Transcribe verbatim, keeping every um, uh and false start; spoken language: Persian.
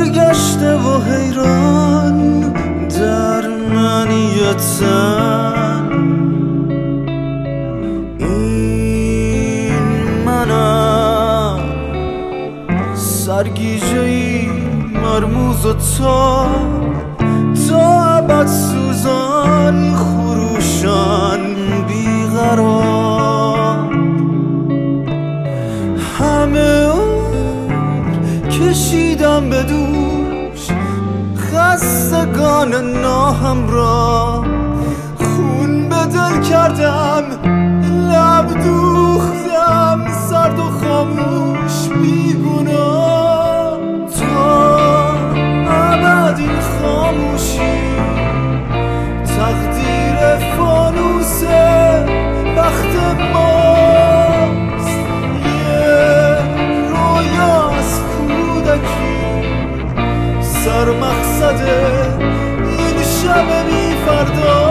سرگشته و حیران در منیتن، این منم سرگیجه‌ای مرموز و تا تا ابد سوزان خروشان بیقرار. همه عمر کشیدم به دوش خستگان ناهمراه، خون به دل کردم لب دوختم سرد و خاموش بیگناه. تا ابد این خاموشی تقدیر فانوس بخت ماست، یه رویا از کودکی سر مقصد این شب بی فردا.